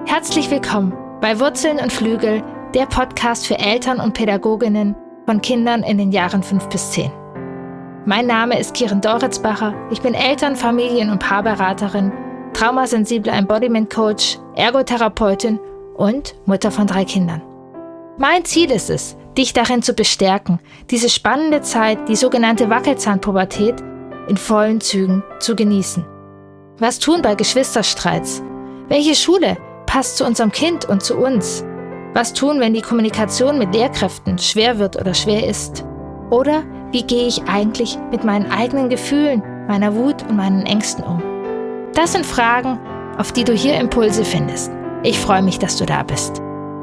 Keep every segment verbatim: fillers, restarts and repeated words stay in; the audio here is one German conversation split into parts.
Herzlich willkommen bei Wurzeln und Flügel, der Podcast für Eltern und Pädagoginnen von Kindern in den Jahren fünf bis zehn. Mein Name ist Kirin Doritzbacher, ich bin Eltern-, Familien- und Paarberaterin, traumasensible Embodiment-Coach, Ergotherapeutin und Mutter von drei Kindern. Mein Ziel ist es, dich darin zu bestärken, diese spannende Zeit, die sogenannte Wackelzahnpubertät, in vollen Zügen zu genießen. Was tun bei Geschwisterstreits? Welche Schule passt zu unserem Kind und zu uns? Was tun, wenn die Kommunikation mit Lehrkräften schwer wird oder schwer ist? Oder wie gehe ich eigentlich mit meinen eigenen Gefühlen, meiner Wut und meinen Ängsten um? Das sind Fragen, auf die du hier Impulse findest. Ich freue mich, dass du da bist.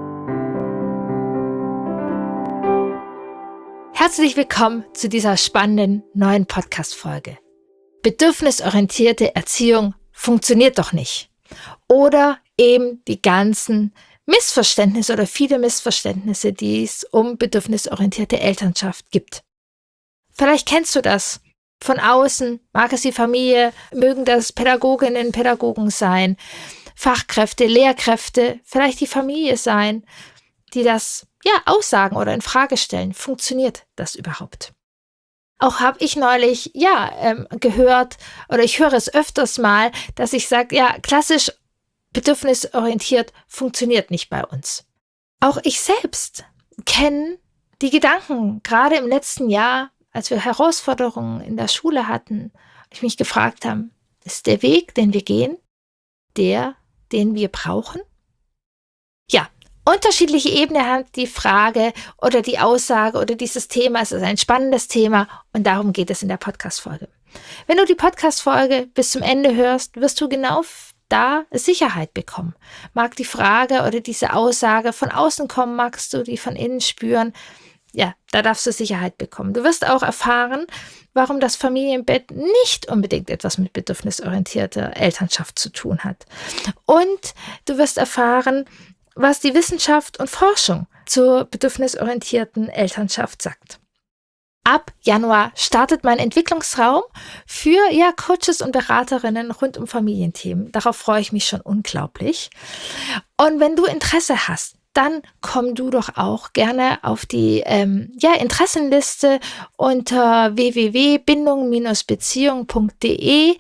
Herzlich willkommen zu dieser spannenden neuen Podcast-Folge. Bedürfnisorientierte Erziehung funktioniert doch nicht. Oder eben die ganzen Missverständnisse oder viele Missverständnisse, die es um bedürfnisorientierte Elternschaft gibt. Vielleicht kennst du das von außen, mag es die Familie, mögen das Pädagoginnen, Pädagogen sein, Fachkräfte, Lehrkräfte, vielleicht die Familie sein, die das ja aussagen oder in Frage stellen. Funktioniert das überhaupt? Auch habe ich neulich ja ähm, gehört oder ich höre es öfters mal, dass ich sage, ja, klassisch bedürfnisorientiert funktioniert nicht bei uns. Auch ich selbst kenne die Gedanken, gerade im letzten Jahr, als wir Herausforderungen in der Schule hatten, ich mich gefragt habe, ist der Weg, den wir gehen, der, den wir brauchen? Ja. Unterschiedliche Ebenen hat die Frage oder die Aussage oder dieses Thema. Es ist ein spannendes Thema und darum geht es in der Podcast-Folge. Wenn du die Podcast-Folge bis zum Ende hörst, wirst du genau da Sicherheit bekommen. Mag die Frage oder diese Aussage von außen kommen, magst du die von innen spüren? Ja, da darfst du Sicherheit bekommen. Du wirst auch erfahren, warum das Familienbett nicht unbedingt etwas mit bedürfnisorientierter Elternschaft zu tun hat. Und du wirst erfahren, was die Wissenschaft und Forschung zur bedürfnisorientierten Elternschaft sagt. Ab Januar startet mein Entwicklungsraum für ja, Coaches und Beraterinnen rund um Familienthemen. Darauf freue ich mich schon unglaublich. Und wenn du Interesse hast, dann komm du doch auch gerne auf die ähm, ja, Interessenliste unter w w w punkt bindung Bindestrich beziehung punkt d e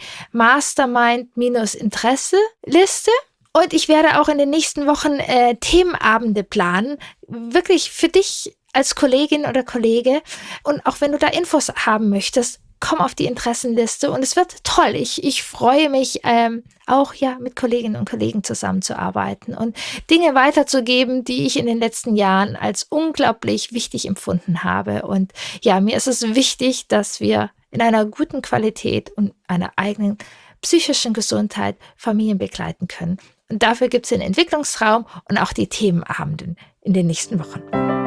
Mastermind-Interesse-Liste. Und ich werde auch in den nächsten Wochen äh, Themenabende planen, wirklich für dich als Kollegin oder Kollege. Und auch wenn du da Infos haben möchtest, komm auf die Interessenliste und es wird toll. Ich, ich freue mich ähm, auch ja mit Kolleginnen und Kollegen zusammenzuarbeiten und Dinge weiterzugeben, die ich in den letzten Jahren als unglaublich wichtig empfunden habe. Und ja, mir ist es wichtig, dass wir in einer guten Qualität und einer eigenen psychischen Gesundheit Familien begleiten können. Und dafür gibt es den Entwicklungsraum und auch die Themenabende in den nächsten Wochen.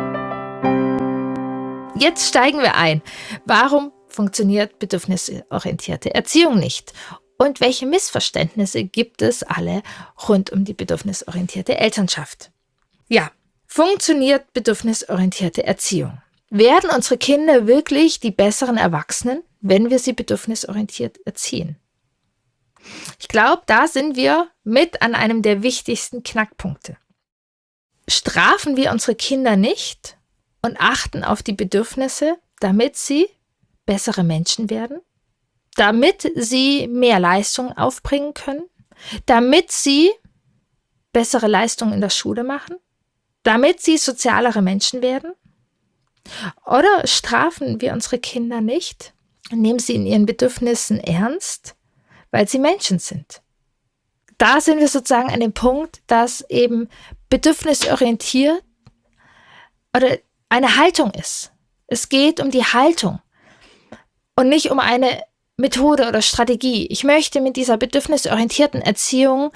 Jetzt steigen wir ein. Warum funktioniert bedürfnisorientierte Erziehung nicht? Und welche Missverständnisse gibt es alle rund um die bedürfnisorientierte Elternschaft? Ja, funktioniert bedürfnisorientierte Erziehung? Werden unsere Kinder wirklich die besseren Erwachsenen, wenn wir sie bedürfnisorientiert erziehen? Ich glaube, da sind wir mit an einem der wichtigsten Knackpunkte. Strafen wir unsere Kinder nicht und achten auf die Bedürfnisse, damit sie bessere Menschen werden, damit sie mehr Leistung aufbringen können, damit sie bessere Leistungen in der Schule machen, damit sie sozialere Menschen werden? Oder strafen wir unsere Kinder nicht und nehmen sie in ihren Bedürfnissen ernst, weil sie Menschen sind? Da sind wir sozusagen an dem Punkt, dass eben bedürfnisorientiert oder eine Haltung ist. Es geht um die Haltung und nicht um eine Methode oder Strategie. Ich möchte mit dieser bedürfnisorientierten Erziehung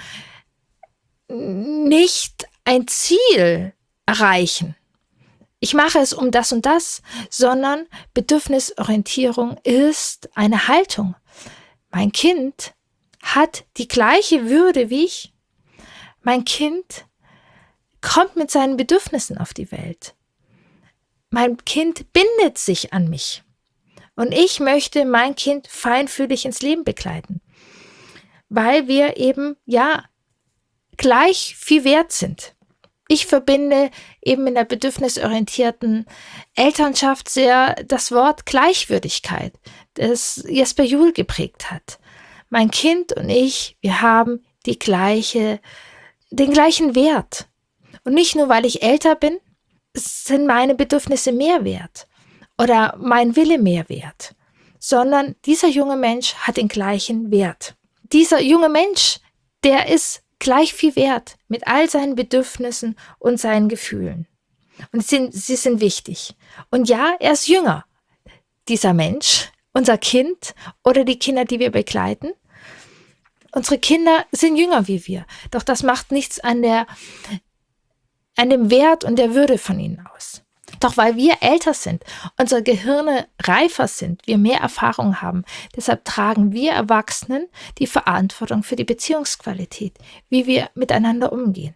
nicht ein Ziel erreichen. Ich mache es um das und das, sondern Bedürfnisorientierung ist eine Haltung. Mein Kind hat die gleiche Würde wie ich. Mein Kind kommt mit seinen Bedürfnissen auf die Welt. Mein Kind bindet sich an mich. Und ich möchte mein Kind feinfühlig ins Leben begleiten. Weil wir eben, ja, gleich viel wert sind. Ich verbinde eben in der bedürfnisorientierten Elternschaft sehr das Wort Gleichwürdigkeit, das Jesper Juhl geprägt hat. Mein Kind und ich, wir haben die gleiche, den gleichen Wert. Und nicht nur, weil ich älter bin, sind meine Bedürfnisse mehr wert oder mein Wille mehr wert, sondern dieser junge Mensch hat den gleichen Wert. Dieser junge Mensch, der ist gleich viel wert mit all seinen Bedürfnissen und seinen Gefühlen. Und sie sind, sie sind wichtig. Und ja, er ist jünger, dieser Mensch, unser Kind oder die Kinder, die wir begleiten. Unsere Kinder sind jünger wie wir. Doch das macht nichts an der, an dem Wert und der Würde von ihnen aus. Doch weil wir älter sind, unsere Gehirne reifer sind, wir mehr Erfahrung haben, deshalb tragen wir Erwachsenen die Verantwortung für die Beziehungsqualität, wie wir miteinander umgehen.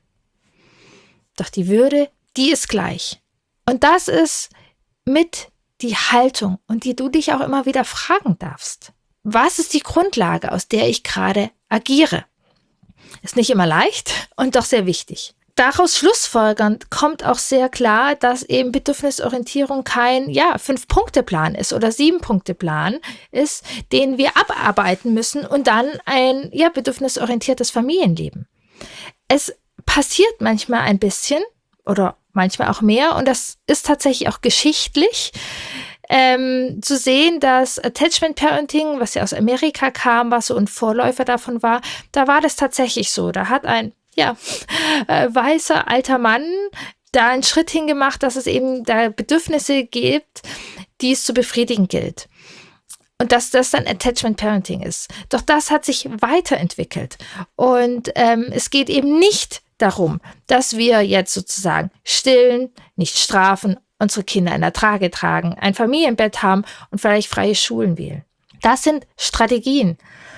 Doch die Würde, die ist gleich. Und das ist mit die Haltung, und die du dich auch immer wieder fragen darfst. Was ist die Grundlage, aus der ich gerade agiere? Ist nicht immer leicht und doch sehr wichtig. Daraus schlussfolgernd kommt auch sehr klar, dass eben Bedürfnisorientierung kein ja, Fünf-Punkte-Plan ist oder Sieben-Punkte-Plan ist, den wir abarbeiten müssen und dann ein ja, bedürfnisorientiertes Familienleben. Es passiert manchmal ein bisschen oder manchmal auch mehr, und das ist tatsächlich auch geschichtlich ähm, zu sehen, dass Attachment Parenting, was ja aus Amerika kam, was so ein Vorläufer davon war, da war das tatsächlich so. Da hat ein ja, äh, weißer alter Mann da einen Schritt hingemacht, dass es eben da Bedürfnisse gibt, die es zu befriedigen gilt. Und dass das dann Attachment Parenting ist. Doch das hat sich weiterentwickelt. Und ähm, es geht eben nicht darum, dass wir jetzt sozusagen stillen, nicht strafen, unsere Kinder in der Trage tragen, ein Familienbett haben und vielleicht freie Schulen wählen. Das sind Strategien.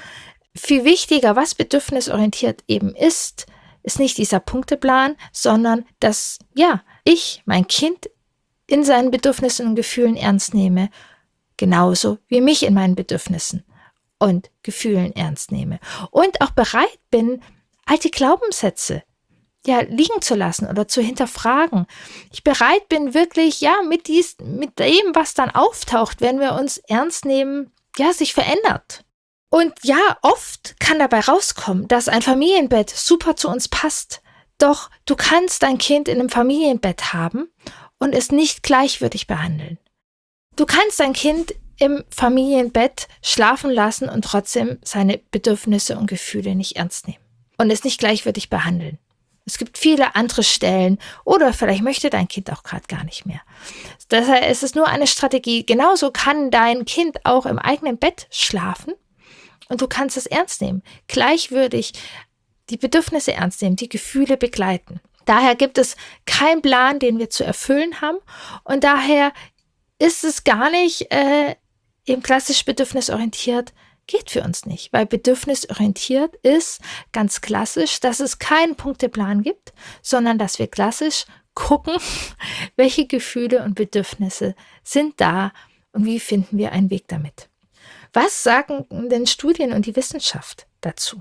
Viel wichtiger, was bedürfnisorientiert eben ist, ist nicht dieser Punkteplan, sondern dass, ja, ich mein Kind in seinen Bedürfnissen und Gefühlen ernst nehme, genauso wie mich in meinen Bedürfnissen und Gefühlen ernst nehme. Und auch bereit bin, alte Glaubenssätze ja, liegen zu lassen oder zu hinterfragen. Ich bereit bin wirklich, ja, mit, dies, mit dem, was dann auftaucht, wenn wir uns ernst nehmen, ja, sich verändert. Und ja, oft kann dabei rauskommen, dass ein Familienbett super zu uns passt. Doch du kannst dein Kind in einem Familienbett haben und es nicht gleichwürdig behandeln. Du kannst dein Kind im Familienbett schlafen lassen und trotzdem seine Bedürfnisse und Gefühle nicht ernst nehmen und es nicht gleichwürdig behandeln. Es gibt viele andere Stellen oder vielleicht möchte dein Kind auch gerade gar nicht mehr. Deshalb ist es nur eine Strategie. Genauso kann dein Kind auch im eigenen Bett schlafen. Und du kannst es ernst nehmen, gleichwürdig die Bedürfnisse ernst nehmen, die Gefühle begleiten. Daher gibt es keinen Plan, den wir zu erfüllen haben. Und daher ist es gar nicht äh, eben klassisch bedürfnisorientiert, geht für uns nicht. Weil bedürfnisorientiert ist ganz klassisch, dass es keinen Punkteplan gibt, sondern dass wir klassisch gucken, welche Gefühle und Bedürfnisse sind da und wie finden wir einen Weg damit. Was sagen denn Studien und die Wissenschaft dazu?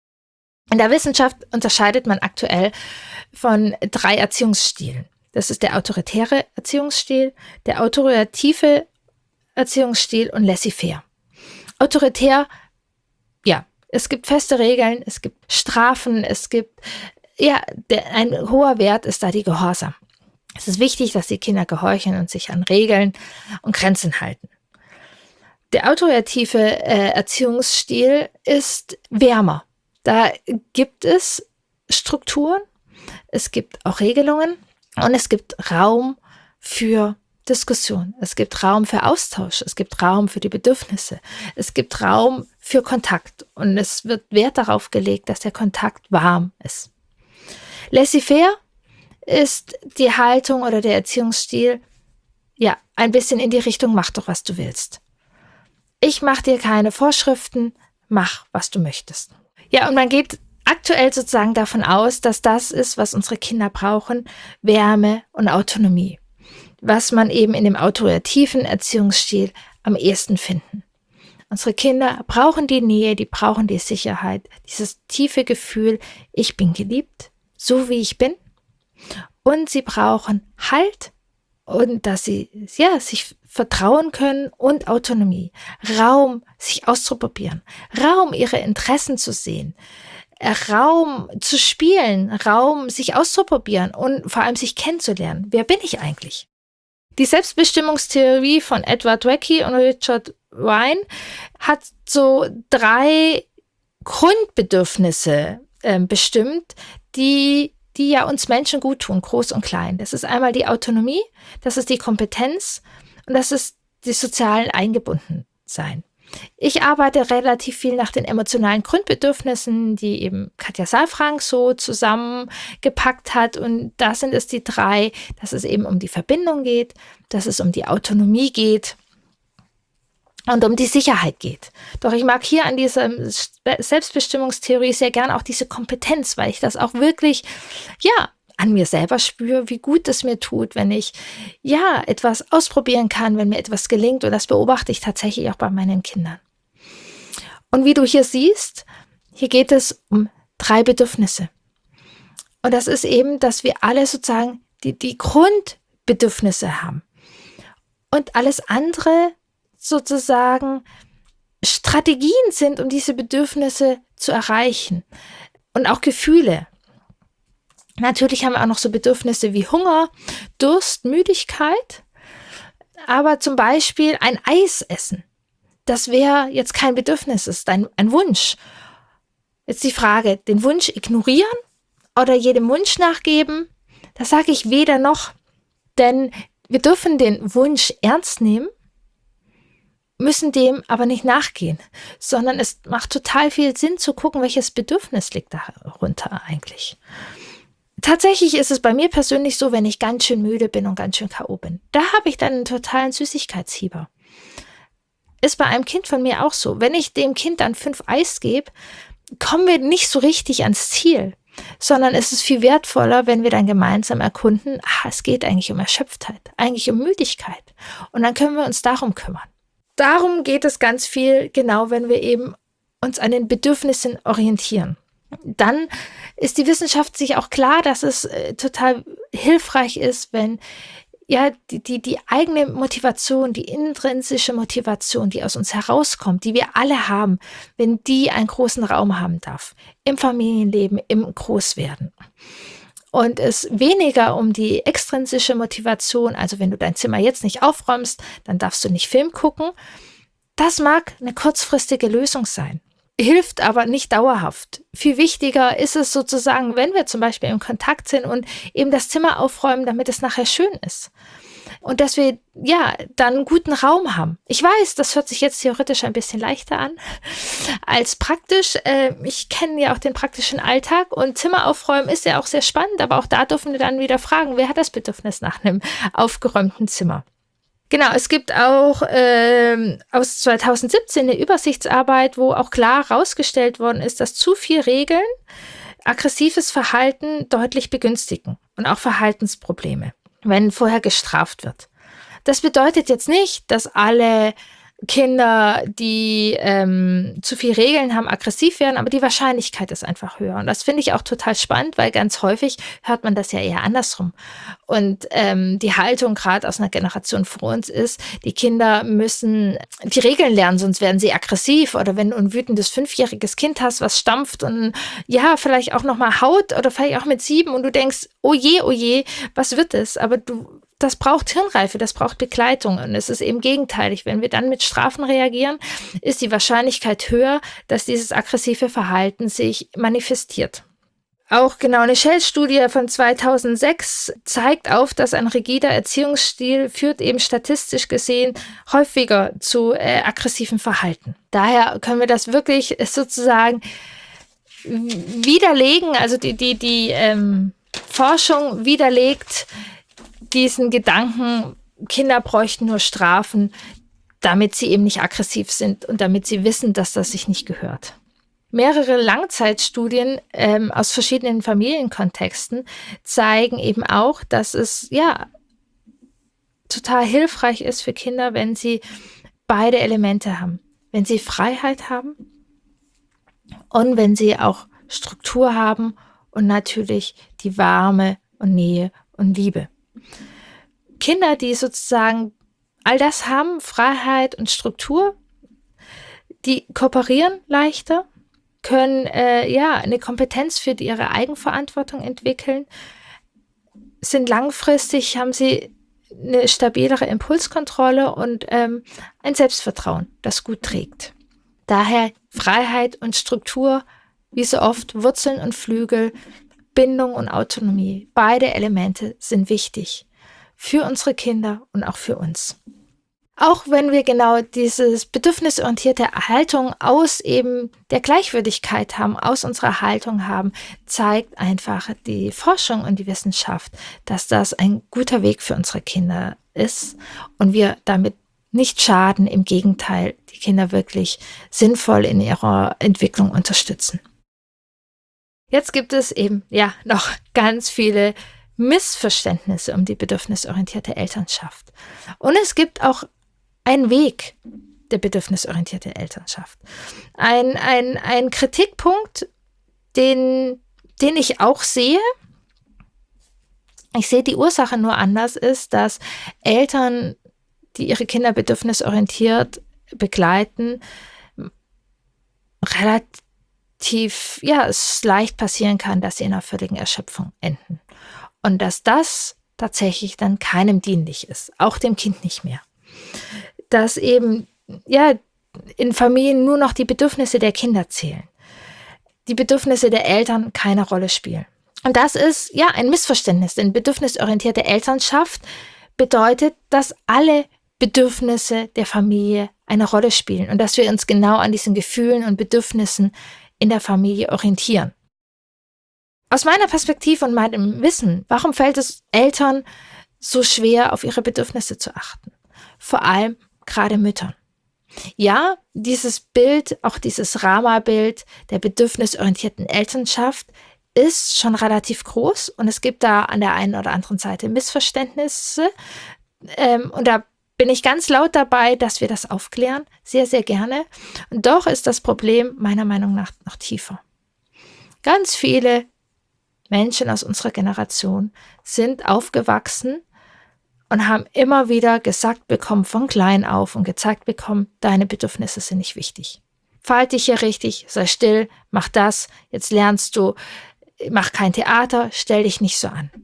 In der Wissenschaft unterscheidet man aktuell von drei Erziehungsstilen. Das ist der autoritäre Erziehungsstil, der autorative Erziehungsstil und laissez-faire. Autoritär, ja, es gibt feste Regeln, es gibt Strafen, es gibt, ja, der, ein hoher Wert ist da die Gehorsam. Es ist wichtig, dass die Kinder gehorchen und sich an Regeln und Grenzen halten. Der autorative äh, Erziehungsstil ist wärmer. Da gibt es Strukturen, es gibt auch Regelungen und es gibt Raum für Diskussion. Es gibt Raum für Austausch, es gibt Raum für die Bedürfnisse, es gibt Raum für Kontakt und es wird Wert darauf gelegt, dass der Kontakt warm ist. Laissez-faire ist die Haltung oder der Erziehungsstil, ja, ein bisschen in die Richtung, mach doch, was du willst. Ich mache dir keine Vorschriften, mach, was du möchtest. Ja, und man geht aktuell sozusagen davon aus, dass das ist, was unsere Kinder brauchen, Wärme und Autonomie, was man eben in dem autorativen Erziehungsstil am ehesten finden. Unsere Kinder brauchen die Nähe, die brauchen die Sicherheit, dieses tiefe Gefühl, ich bin geliebt, so wie ich bin. Und sie brauchen Halt und dass sie ja, sich vertrauen können und Autonomie, Raum, sich auszuprobieren, Raum, ihre Interessen zu sehen, Raum zu spielen, Raum, sich auszuprobieren und vor allem sich kennenzulernen. Wer bin ich eigentlich? Die Selbstbestimmungstheorie von Edward Dweck und Richard Ryan hat so drei Grundbedürfnisse äh, bestimmt, die, die ja uns Menschen gut tun, groß und klein. Das ist einmal die Autonomie, das ist die Kompetenz und das ist die sozialen Eingebundensein. Ich arbeite relativ viel nach den emotionalen Grundbedürfnissen, die eben Katja Saalfrank so zusammengepackt hat. Und da sind es die drei, dass es eben um die Verbindung geht, dass es um die Autonomie geht und um die Sicherheit geht. Doch ich mag hier an dieser Selbstbestimmungstheorie sehr gern auch diese Kompetenz, weil ich das auch wirklich, ja, an mir selber spüre, wie gut es mir tut, wenn ich ja etwas ausprobieren kann, wenn mir etwas gelingt. Und das beobachte ich tatsächlich auch bei meinen Kindern. Und wie du hier siehst, hier geht es um drei Bedürfnisse. Und das ist eben, dass wir alle sozusagen die, die Grundbedürfnisse haben. Und alles andere sozusagen Strategien sind, um diese Bedürfnisse zu erreichen. Und auch Gefühle. Natürlich haben wir auch noch so Bedürfnisse wie Hunger, Durst, Müdigkeit. Aber zum Beispiel ein Eis essen, das wäre jetzt kein Bedürfnis, ist ein, ein Wunsch. Jetzt die Frage, den Wunsch ignorieren oder jedem Wunsch nachgeben? Das sage ich weder noch. Denn wir dürfen den Wunsch ernst nehmen, müssen dem aber nicht nachgehen, sondern es macht total viel Sinn zu gucken, welches Bedürfnis liegt darunter eigentlich. Tatsächlich ist es bei mir persönlich so, wenn ich ganz schön müde bin und ganz schön K O bin. Da habe ich dann einen totalen Süßigkeitshieber. Ist bei einem Kind von mir auch so. Wenn ich dem Kind dann fünf Eis gebe, kommen wir nicht so richtig ans Ziel, sondern es ist viel wertvoller, wenn wir dann gemeinsam erkunden, ah, es geht eigentlich um Erschöpftheit, eigentlich um Müdigkeit. Und dann können wir uns darum kümmern. Darum geht es ganz viel, genau wenn wir eben uns an den Bedürfnissen orientieren. Dann ist die Wissenschaft sich auch klar, dass es äh, total hilfreich ist, wenn ja die, die, die eigene Motivation, die intrinsische Motivation, die aus uns herauskommt, die wir alle haben, wenn die einen großen Raum haben darf, im Familienleben, im Großwerden. Und es weniger um die extrinsische Motivation, also wenn du dein Zimmer jetzt nicht aufräumst, dann darfst du nicht Film gucken. Das mag eine kurzfristige Lösung sein. Hilft aber nicht dauerhaft. Viel wichtiger ist es sozusagen, wenn wir zum Beispiel im Kontakt sind und eben das Zimmer aufräumen, damit es nachher schön ist. Und dass wir ja dann einen guten Raum haben. Ich weiß, das hört sich jetzt theoretisch ein bisschen leichter an als praktisch. Äh, ich kenne ja auch den praktischen Alltag und Zimmer aufräumen ist ja auch sehr spannend, aber auch da dürfen wir dann wieder fragen, wer hat das Bedürfnis nach einem aufgeräumten Zimmer? Genau, es gibt auch ähm, aus zwanzig siebzehn eine Übersichtsarbeit, wo auch klar herausgestellt worden ist, dass zu viel Regeln aggressives Verhalten deutlich begünstigen und auch Verhaltensprobleme, wenn vorher gestraft wird. Das bedeutet jetzt nicht, dass alle Kinder, die ähm, zu viel Regeln haben, aggressiv werden, aber die Wahrscheinlichkeit ist einfach höher. Und das finde ich auch total spannend, weil ganz häufig hört man das ja eher andersrum. Und ähm, die Haltung gerade aus einer Generation vor uns ist, die Kinder müssen die Regeln lernen, sonst werden sie aggressiv. Oder wenn du ein wütendes fünfjähriges Kind hast, was stampft und ja, vielleicht auch nochmal haut oder vielleicht auch mit sieben und du denkst, oh je, oh je, was wird es? Aber du Das braucht Hirnreife, das braucht Begleitung und es ist eben gegenteilig. Wenn wir dann mit Strafen reagieren, ist die Wahrscheinlichkeit höher, dass dieses aggressive Verhalten sich manifestiert. Auch genau eine Shell-Studie von zweitausendsechs zeigt auf, dass ein rigider Erziehungsstil führt eben statistisch gesehen häufiger zu äh, aggressivem Verhalten. Daher können wir das wirklich sozusagen widerlegen, also die, die, die ähm, Forschung widerlegt diesen Gedanken, Kinder bräuchten nur Strafen, damit sie eben nicht aggressiv sind und damit sie wissen, dass das sich nicht gehört. Mehrere Langzeitstudien ähm, aus verschiedenen Familienkontexten zeigen eben auch, dass es ja total hilfreich ist für Kinder, wenn sie beide Elemente haben. wenn sie Freiheit haben und wenn sie auch Struktur haben und natürlich die Wärme und Nähe und Liebe. Kinder, die sozusagen all das haben, Freiheit und Struktur, die kooperieren leichter, können äh, ja eine Kompetenz für ihre Eigenverantwortung entwickeln, sind langfristig, haben sie eine stabilere Impulskontrolle und ähm, ein Selbstvertrauen, das gut trägt. Daher Freiheit und Struktur, wie so oft Wurzeln und Flügel, Bindung und Autonomie. Beide Elemente sind wichtig für unsere Kinder und auch für uns. Auch wenn wir genau dieses bedürfnisorientierte Haltung aus eben der Gleichwürdigkeit haben, aus unserer Haltung haben, zeigt einfach die Forschung und die Wissenschaft, dass das ein guter Weg für unsere Kinder ist und wir damit nicht schaden, im Gegenteil, die Kinder wirklich sinnvoll in ihrer Entwicklung unterstützen. Jetzt gibt es eben ja noch ganz viele Missverständnisse um die bedürfnisorientierte Elternschaft. Und es gibt auch einen Weg der bedürfnisorientierten Elternschaft. Ein, ein, ein Kritikpunkt, den, den ich auch sehe, ich sehe die Ursache nur anders, ist, dass Eltern, die ihre Kinder bedürfnisorientiert begleiten, relativ, ja, es leicht passieren kann, dass sie in einer völligen Erschöpfung enden. Und dass das tatsächlich dann keinem dienlich ist, auch dem Kind nicht mehr. Dass eben, ja, in Familien nur noch die Bedürfnisse der Kinder zählen. Die Bedürfnisse der Eltern keine Rolle spielen. Und das ist, ja, ein Missverständnis, denn bedürfnisorientierte Elternschaft bedeutet, dass alle Bedürfnisse der Familie eine Rolle spielen und dass wir uns genau an diesen Gefühlen und Bedürfnissen in der Familie orientieren. Aus meiner Perspektive und meinem Wissen, warum fällt es Eltern so schwer, auf ihre Bedürfnisse zu achten? Vor allem gerade Müttern. Ja, dieses Bild, auch dieses Rama-Bild der bedürfnisorientierten Elternschaft ist schon relativ groß und es gibt da an der einen oder anderen Seite Missverständnisse. Ähm, und da bin ich ganz laut dabei, dass wir das aufklären, sehr, sehr gerne. Und doch ist das Problem meiner Meinung nach noch tiefer. Ganz viele Menschen aus unserer Generation sind aufgewachsen und haben immer wieder gesagt bekommen, von klein auf und gezeigt bekommen, deine Bedürfnisse sind nicht wichtig. Verhalte dich hier richtig, sei still, mach das, jetzt lernst du, mach kein Theater, stell dich nicht so an.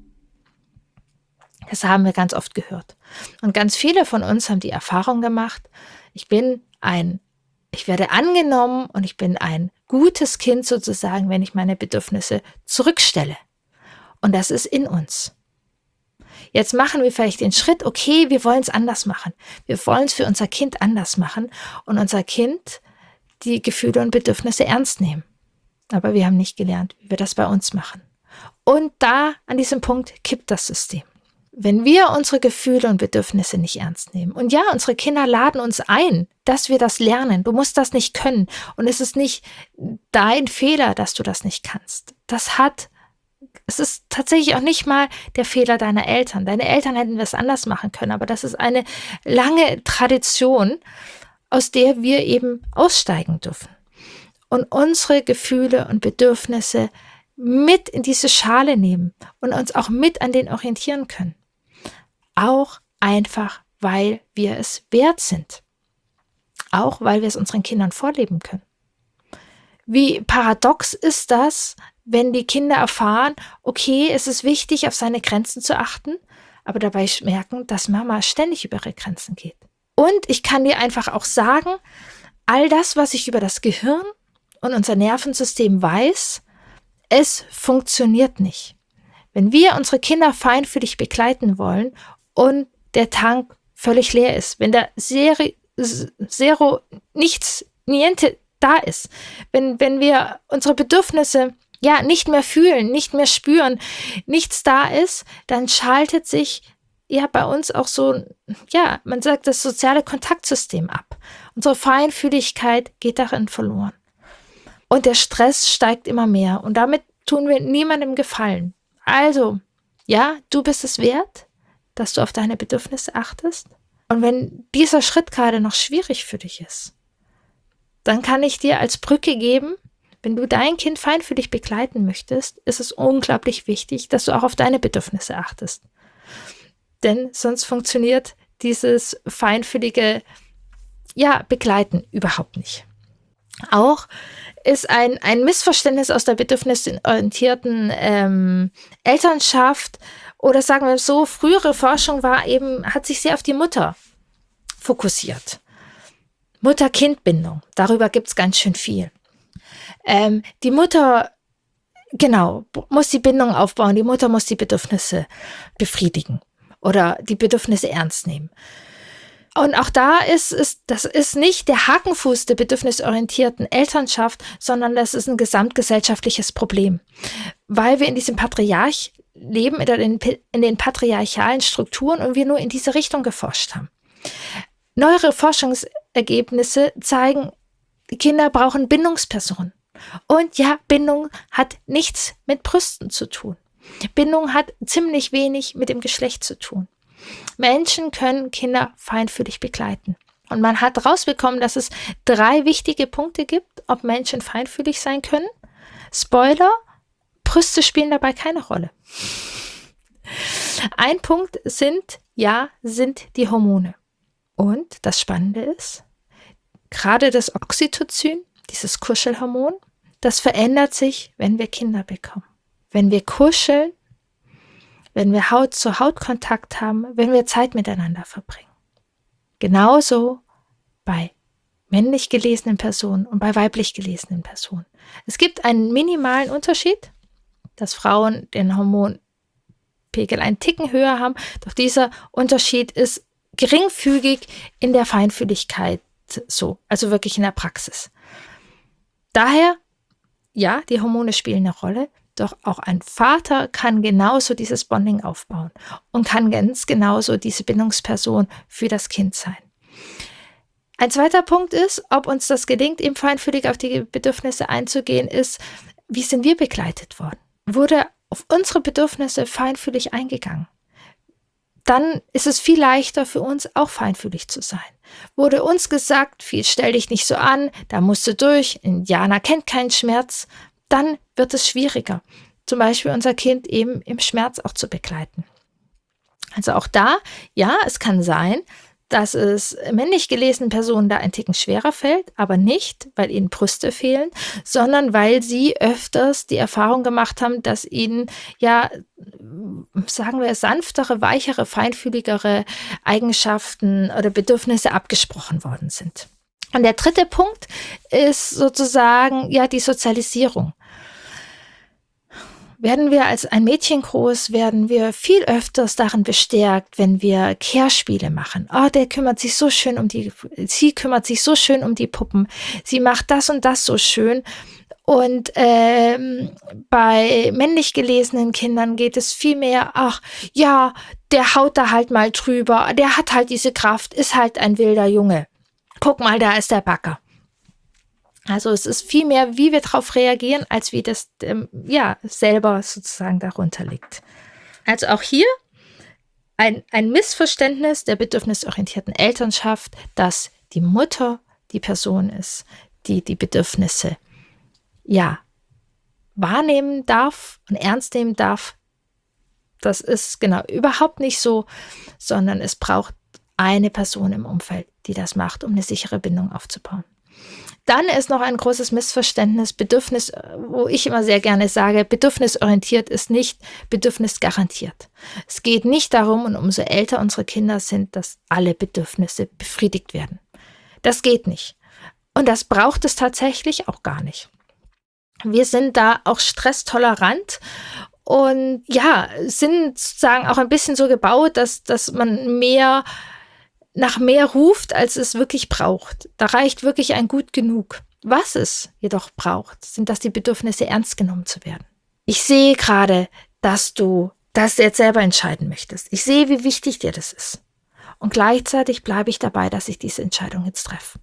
Das haben wir ganz oft gehört. Und ganz viele von uns haben die Erfahrung gemacht, ich bin ein, ich werde angenommen und ich bin ein gutes Kind sozusagen, wenn ich meine Bedürfnisse zurückstelle. Und das ist in uns. Jetzt machen wir vielleicht den Schritt, okay, wir wollen es anders machen. Wir wollen es für unser Kind anders machen und unser Kind die Gefühle und Bedürfnisse ernst nehmen. Aber wir haben nicht gelernt, wie wir das bei uns machen. Und da, an diesem Punkt, kippt das System. Wenn wir unsere Gefühle und Bedürfnisse nicht ernst nehmen, und ja, unsere Kinder laden uns ein, dass wir das lernen, du musst das nicht können und es ist nicht dein Fehler, dass du das nicht kannst. Das hat Es ist tatsächlich auch nicht mal der Fehler deiner Eltern. Deine Eltern hätten das anders machen können, aber das ist eine lange Tradition, aus der wir eben aussteigen dürfen. Und unsere Gefühle und Bedürfnisse mit in diese Schale nehmen und uns auch mit an denen orientieren können. Auch einfach, weil wir es wert sind. Auch weil wir es unseren Kindern vorleben können. Wie paradox ist das, wenn die Kinder erfahren, okay, es ist wichtig, auf seine Grenzen zu achten, aber dabei merken, dass Mama ständig über ihre Grenzen geht. Und ich kann dir einfach auch sagen, all das, was ich über das Gehirn und unser Nervensystem weiß, es funktioniert nicht. Wenn wir unsere Kinder feinfühlig begleiten wollen und der Tank völlig leer ist, wenn da zero, zero nichts, niente da ist, wenn, wenn wir unsere Bedürfnisse ja nicht mehr fühlen, nicht mehr spüren, nichts da ist, dann schaltet sich ja bei uns auch so, ja, man sagt das soziale Kontaktsystem ab. Unsere Feinfühligkeit geht darin verloren. Und der Stress steigt immer mehr und damit tun wir niemandem Gefallen. Also, ja, du bist es wert, dass du auf deine Bedürfnisse achtest. Und wenn dieser Schritt gerade noch schwierig für dich ist, dann kann ich dir als Brücke geben, wenn du dein Kind feinfühlig begleiten möchtest, ist es unglaublich wichtig, dass du auch auf deine Bedürfnisse achtest. Denn sonst funktioniert dieses feinfühlige ja, Begleiten überhaupt nicht. Auch ist ein, ein Missverständnis aus der bedürfnisorientierten ähm, Elternschaft oder sagen wir so, frühere Forschung war eben, hat sich sehr auf die Mutter fokussiert. Mutter-Kind-Bindung, darüber gibt es ganz schön viel. Ähm, die Mutter, genau, muss die Bindung aufbauen, die Mutter muss die Bedürfnisse befriedigen oder die Bedürfnisse ernst nehmen. Und auch da ist es, das ist nicht der Hakenfuß der bedürfnisorientierten Elternschaft, sondern das ist ein gesamtgesellschaftliches Problem. Weil wir in diesem Patriarch leben, in den, in den patriarchalen Strukturen und wir nur in diese Richtung geforscht haben. Neuere Forschungsergebnisse zeigen, die Kinder brauchen Bindungspersonen. Und ja, Bindung hat nichts mit Brüsten zu tun. Bindung hat ziemlich wenig mit dem Geschlecht zu tun. Menschen können Kinder feinfühlig begleiten. Und man hat rausbekommen, dass es drei wichtige Punkte gibt, ob Menschen feinfühlig sein können. Spoiler, Brüste spielen dabei keine Rolle. Ein Punkt sind, ja, sind die Hormone. Und das Spannende ist, gerade das Oxytocin, dieses Kuschelhormon, das verändert sich, wenn wir Kinder bekommen. Wenn wir kuscheln, wenn wir Haut-zu-Haut-Kontakt haben, wenn wir Zeit miteinander verbringen. Genauso bei männlich gelesenen Personen und bei weiblich gelesenen Personen. Es gibt einen minimalen Unterschied, dass Frauen den Hormonpegel einen Ticken höher haben, doch dieser Unterschied ist geringfügig in der Feinfühligkeit so, also wirklich in der Praxis. Daher, ja, die Hormone spielen eine Rolle, doch auch ein Vater kann genauso dieses Bonding aufbauen und kann ganz genauso diese Bindungsperson für das Kind sein. Ein zweiter Punkt ist, ob uns das gelingt, eben feinfühlig auf die Bedürfnisse einzugehen, ist, wie sind wir begleitet worden? Wurde auf unsere Bedürfnisse feinfühlig eingegangen? Dann ist es viel leichter für uns, auch feinfühlig zu sein. Wurde uns gesagt, viel stell dich nicht so an, da musst du durch, Indianer kennt keinen Schmerz, dann wird es schwieriger, zum Beispiel unser Kind eben im Schmerz auch zu begleiten. Also auch da, ja, es kann sein, dass es männlich gelesenen Personen da ein Ticken schwerer fällt, aber nicht, weil ihnen Brüste fehlen, sondern weil sie öfters die Erfahrung gemacht haben, dass ihnen, ja, sagen wir, sanftere, weichere, feinfühligere Eigenschaften oder Bedürfnisse abgesprochen worden sind. Und der dritte Punkt ist sozusagen, ja, die Sozialisierung. Werden wir als ein Mädchen groß, werden wir viel öfters darin bestärkt, wenn wir Care-Spiele machen. Oh, der kümmert sich so schön um die, sie kümmert sich so schön um die Puppen. Sie macht das und das so schön. Und ähm, bei männlich gelesenen Kindern geht es viel mehr, ach ja, der haut da halt mal drüber, der hat halt diese Kraft, ist halt ein wilder Junge. Guck mal, da ist der Bagger. Also es ist viel mehr, wie wir darauf reagieren, als wie das ähm, ja selber sozusagen darunter liegt. Also auch hier ein, ein Missverständnis der bedürfnisorientierten Elternschaft, dass die Mutter die Person ist, die die Bedürfnisse ja wahrnehmen darf und ernst nehmen darf. Das ist genau überhaupt nicht so, sondern es braucht eine Person im Umfeld, die das macht, um eine sichere Bindung aufzubauen. Dann ist noch ein großes Missverständnis, Bedürfnis, wo ich immer sehr gerne sage, bedürfnisorientiert ist nicht bedürfnisgarantiert. Es geht nicht darum, und umso älter unsere Kinder sind, dass alle Bedürfnisse befriedigt werden. Das geht nicht. Und das braucht es tatsächlich auch gar nicht. Wir sind da auch stresstolerant und ja, sind sozusagen auch ein bisschen so gebaut, dass, dass man mehr nach mehr ruft, als es wirklich braucht. Da reicht wirklich ein Gut genug. Was es jedoch braucht, sind, dass die Bedürfnisse ernst genommen zu werden. Ich sehe gerade, dass du das jetzt selber entscheiden möchtest. Ich sehe, wie wichtig dir das ist. Und gleichzeitig bleibe ich dabei, dass ich diese Entscheidung jetzt treffe.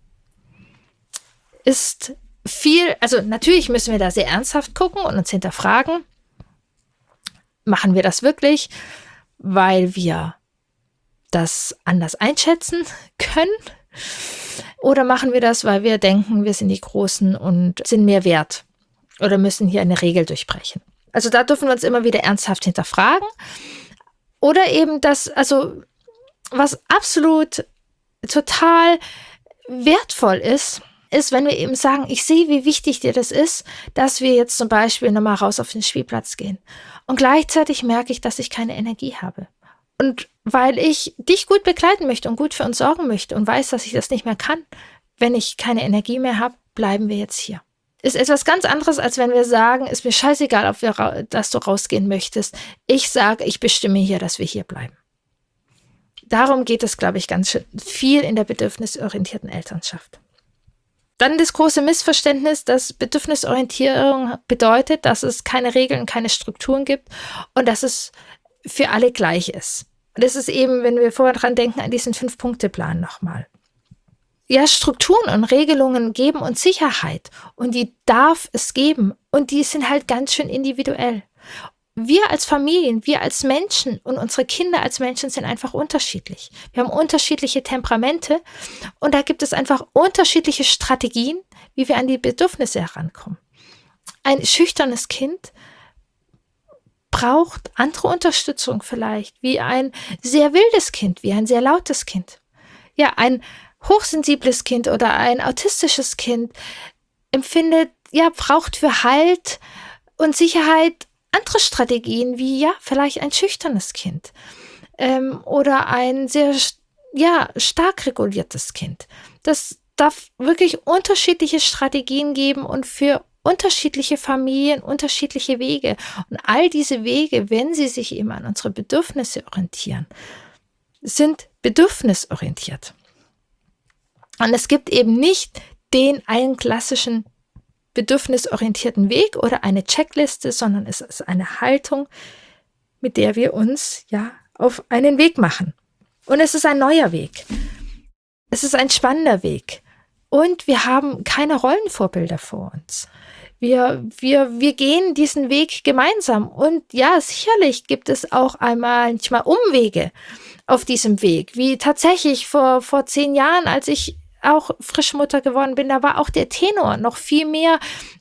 Ist viel, also natürlich müssen wir da sehr ernsthaft gucken und uns hinterfragen, machen wir das wirklich, weil wir das anders einschätzen können? Oder machen wir das, weil wir denken, wir sind die Großen und sind mehr wert oder müssen hier eine Regel durchbrechen? Also da dürfen wir uns immer wieder ernsthaft hinterfragen. Oder eben das, also was absolut total wertvoll ist, ist, wenn wir eben sagen, ich sehe, wie wichtig dir das ist, dass wir jetzt zum Beispiel nochmal raus auf den Spielplatz gehen. Und gleichzeitig merke ich, dass ich keine Energie habe. Und weil ich dich gut begleiten möchte und gut für uns sorgen möchte und weiß, dass ich das nicht mehr kann, wenn ich keine Energie mehr habe, bleiben wir jetzt hier. Ist etwas ganz anderes, als wenn wir sagen, ist mir scheißegal, ob wir, dass du rausgehen möchtest. Ich sage, ich bestimme hier, dass wir hier bleiben. Darum geht es, glaube ich, ganz viel in der bedürfnisorientierten Elternschaft. Dann das große Missverständnis, dass Bedürfnisorientierung bedeutet, dass es keine Regeln, keine Strukturen gibt und dass es für alle gleich ist. Und das ist eben, wenn wir vorher dran denken, an diesen Fünf-Punkte-Plan nochmal. Ja, Strukturen und Regelungen geben uns Sicherheit und die darf es geben und die sind halt ganz schön individuell. Wir als Familien, wir als Menschen und unsere Kinder als Menschen sind einfach unterschiedlich. Wir haben unterschiedliche Temperamente und da gibt es einfach unterschiedliche Strategien, wie wir an die Bedürfnisse herankommen. Ein schüchternes Kind braucht andere Unterstützung vielleicht, wie ein sehr wildes Kind, wie ein sehr lautes Kind. Ja, ein hochsensibles Kind oder ein autistisches Kind empfindet, ja, braucht für Halt und Sicherheit andere Strategien, wie ja, vielleicht ein schüchternes Kind ähm, oder ein sehr ja, stark reguliertes Kind. Das darf wirklich unterschiedliche Strategien geben und für unterschiedliche Familien, unterschiedliche Wege. Und all diese Wege, wenn sie sich eben an unsere Bedürfnisse orientieren, sind bedürfnisorientiert. Und es gibt eben nicht den einen klassischen bedürfnisorientierten Weg oder eine Checkliste, sondern es ist eine Haltung, mit der wir uns ja auf einen Weg machen. Und es ist ein neuer Weg. Es ist ein spannender Weg. Und wir haben keine Rollenvorbilder vor uns. Wir, wir, wir gehen diesen Weg gemeinsam. Und ja, sicherlich gibt es auch einmal manchmal Umwege auf diesem Weg. Wie tatsächlich vor, vor zehn Jahren, als ich auch Frischmutter geworden bin, da war auch der Tenor noch viel mehr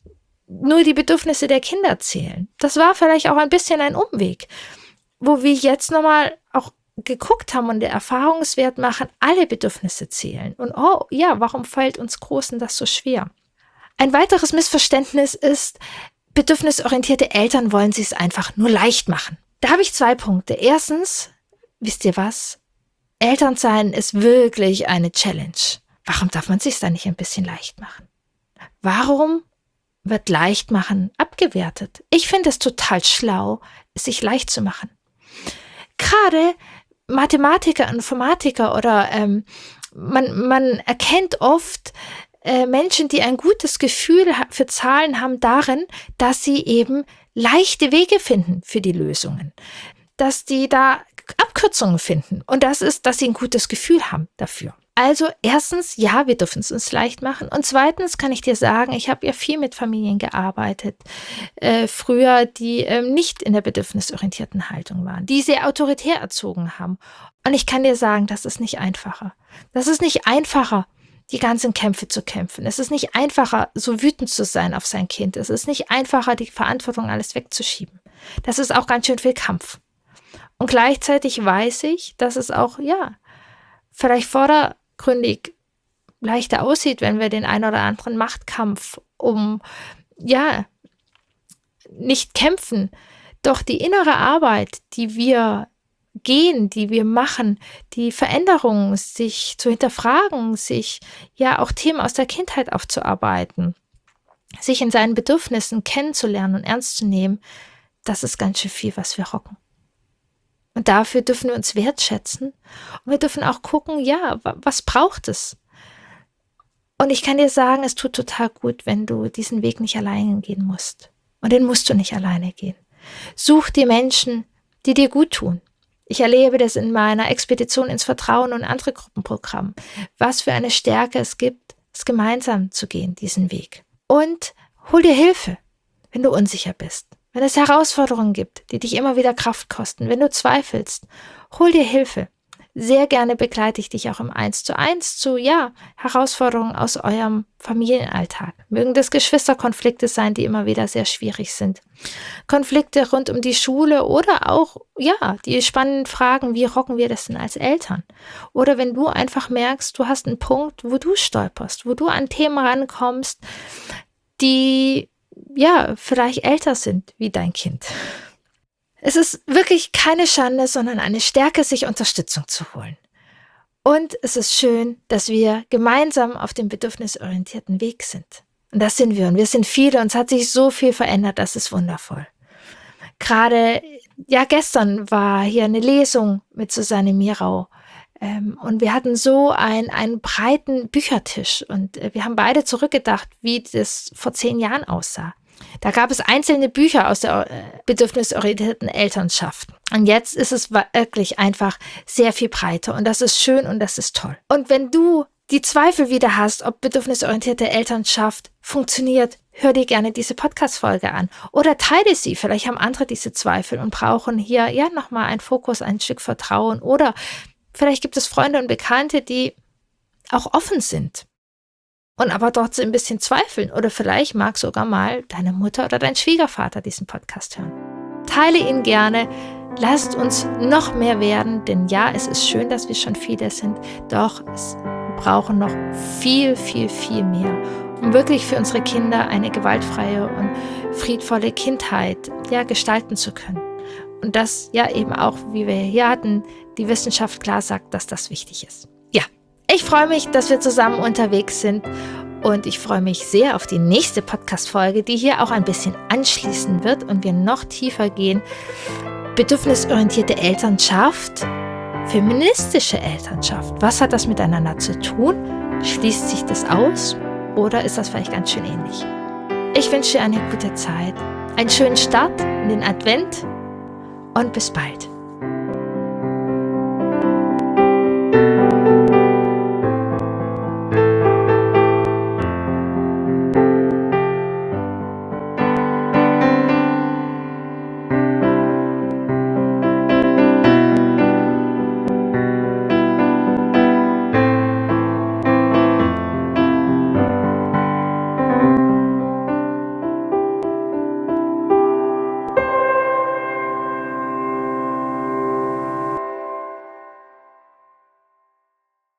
nur die Bedürfnisse der Kinder zählen. Das war vielleicht auch ein bisschen ein Umweg, wo wir jetzt nochmal auch geguckt haben und den Erfahrungswert machen, alle Bedürfnisse zählen. Und oh ja, warum fällt uns Großen das so schwer? Ein weiteres Missverständnis ist, bedürfnisorientierte Eltern wollen sie es einfach nur leicht machen. Da habe ich zwei Punkte. Erstens, wisst ihr was? Elternsein ist wirklich eine Challenge. Warum darf man es sich dann nicht ein bisschen leicht machen? Warum wird leicht machen abgewertet? Ich finde es total schlau, es sich leicht zu machen. Gerade Mathematiker, Informatiker oder ähm, man, man erkennt oft äh, Menschen, die ein gutes Gefühl für Zahlen haben, darin, dass sie eben leichte Wege finden für die Lösungen. Dass die da Abkürzungen finden. Und das ist, dass sie ein gutes Gefühl haben dafür. Also erstens, ja, wir dürfen es uns leicht machen. Und zweitens kann ich dir sagen, ich habe ja viel mit Familien gearbeitet, äh, früher, die ähm, nicht in der bedürfnisorientierten Haltung waren, die sehr autoritär erzogen haben. Und ich kann dir sagen, das ist nicht einfacher. Das ist nicht einfacher, die ganzen Kämpfe zu kämpfen. Es ist nicht einfacher, so wütend zu sein auf sein Kind. Es ist nicht einfacher, die Verantwortung alles wegzuschieben. Das ist auch ganz schön viel Kampf. Und gleichzeitig weiß ich, dass es auch, ja, vielleicht vordergründig leichter aussieht, wenn wir den einen oder anderen Machtkampf um, ja, nicht kämpfen. Doch die innere Arbeit, die wir gehen, die wir machen, die Veränderungen, sich zu hinterfragen, sich ja auch Themen aus der Kindheit aufzuarbeiten, sich in seinen Bedürfnissen kennenzulernen und ernst zu nehmen, das ist ganz schön viel, was wir rocken. Und dafür dürfen wir uns wertschätzen und wir dürfen auch gucken, ja, was braucht es? Und ich kann dir sagen, es tut total gut, wenn du diesen Weg nicht alleine gehen musst. Und den musst du nicht alleine gehen. Such dir Menschen, die dir gut tun. Ich erlebe das in meiner Expedition ins Vertrauen und andere Gruppenprogramme. Was für eine Stärke es gibt, es gemeinsam zu gehen, diesen Weg. Und hol dir Hilfe, wenn du unsicher bist. Wenn es Herausforderungen gibt, die dich immer wieder Kraft kosten, wenn du zweifelst, hol dir Hilfe. sehr gerne begleite ich dich auch im Eins zu eins zu, ja, Herausforderungen aus eurem Familienalltag. Mögen das Geschwisterkonflikte sein, die immer wieder sehr schwierig sind. Konflikte rund um die Schule oder auch, ja, die spannenden Fragen, wie rocken wir das denn als Eltern? Oder wenn du einfach merkst, du hast einen Punkt, wo du stolperst, wo du an Themen rankommst, die, ja, vielleicht älter sind wie dein Kind. Es ist wirklich keine Schande, sondern eine Stärke, sich Unterstützung zu holen. Und es ist schön, dass wir gemeinsam auf dem bedürfnisorientierten Weg sind. Und das sind wir. Und wir sind viele und es hat sich so viel verändert, das ist wundervoll. Gerade, ja, gestern war hier eine Lesung mit Susanne Mirau. Ähm, und wir hatten so ein, einen breiten Büchertisch. Und äh, wir haben beide zurückgedacht, wie das vor zehn Jahren aussah. Da gab es einzelne Bücher aus der äh, bedürfnisorientierten Elternschaft. Und jetzt ist es wirklich einfach sehr viel breiter. Und das ist schön und das ist toll. Und wenn du die Zweifel wieder hast, ob bedürfnisorientierte Elternschaft funktioniert, hör dir gerne diese Podcast-Folge an. Oder teile sie. Vielleicht haben andere diese Zweifel und brauchen hier ja nochmal einen Fokus, ein Stück Vertrauen. Oder vielleicht gibt es Freunde und Bekannte, die auch offen sind. Und aber dort so ein bisschen zweifeln. Oder vielleicht mag sogar mal deine Mutter oder dein Schwiegervater diesen Podcast hören. Teile ihn gerne. Lasst uns noch mehr werden. Denn ja, es ist schön, dass wir schon viele sind. Doch es brauchen noch viel, viel, viel mehr, um wirklich für unsere Kinder eine gewaltfreie und friedvolle Kindheit ja, gestalten zu können. Und das ja eben auch, wie wir hier hatten, die Wissenschaft klar sagt, dass das wichtig ist. Ja. Ich freue mich, dass wir zusammen unterwegs sind und ich freue mich sehr auf die nächste Podcast-Folge, die hier auch ein bisschen anschließen wird und wir noch tiefer gehen. Bedürfnisorientierte Elternschaft, feministische Elternschaft. Was hat das miteinander zu tun? Schließt sich das aus oder ist das vielleicht ganz schön ähnlich? Ich wünsche dir eine gute Zeit, einen schönen Start in den Advent und bis bald.